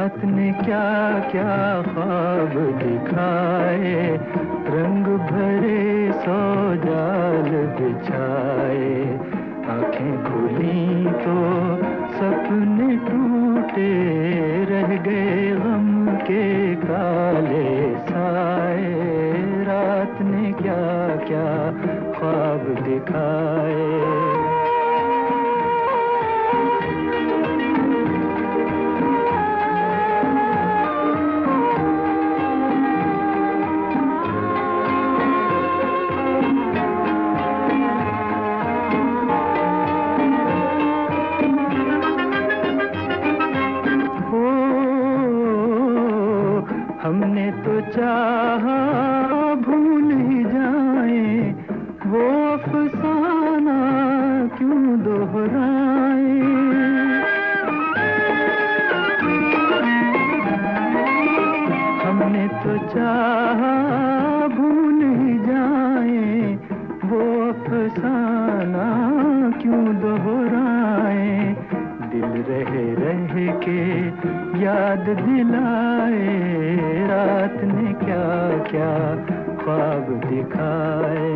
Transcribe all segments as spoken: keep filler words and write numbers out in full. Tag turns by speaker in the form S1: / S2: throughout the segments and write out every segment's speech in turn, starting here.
S1: रात ने क्या क्या ख्वाब दिखाए, रंग भरे सौ जाल बिछाए। आंखें खुली तो सपने टूटे, रह गए गम के काले साए। रात ने क्या क्या ख्वाब दिखाए। हमने तो चाहा भूल ही जाए, वो अफसाना क्यों दोहराए। हमने तो चाहा भूल ही जाए, वो अफसाना क्यों दोहराए। दिल रहे रह के याद दिलाए, रात ने क्या क्या ख्वाब दिखाए।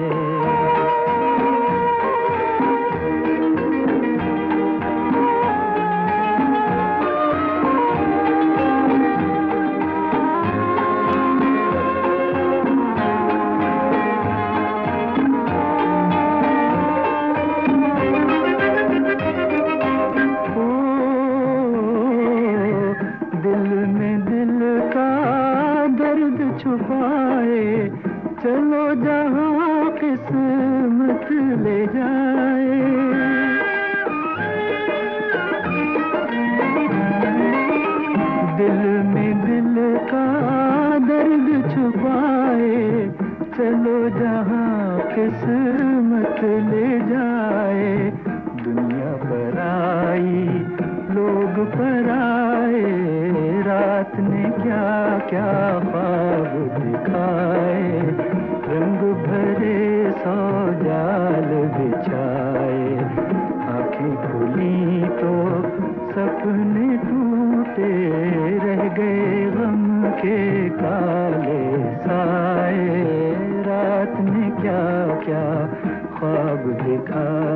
S1: छुपाए चलो जहाँ किस्मत ले जाए। दिल में दिल का दर्द छुपाए, चलो जहाँ किस्मत ले जाए। दुनिया पर आई लोग पर आए, रात ने क्या क्या ख्वाब दिखाए। रंग भरे सौ जाल बिछाए, आंखें खुली तो सपने टूटे, रह गए गम के काले साए। रात ने क्या क्या ख्वाब दिखाए।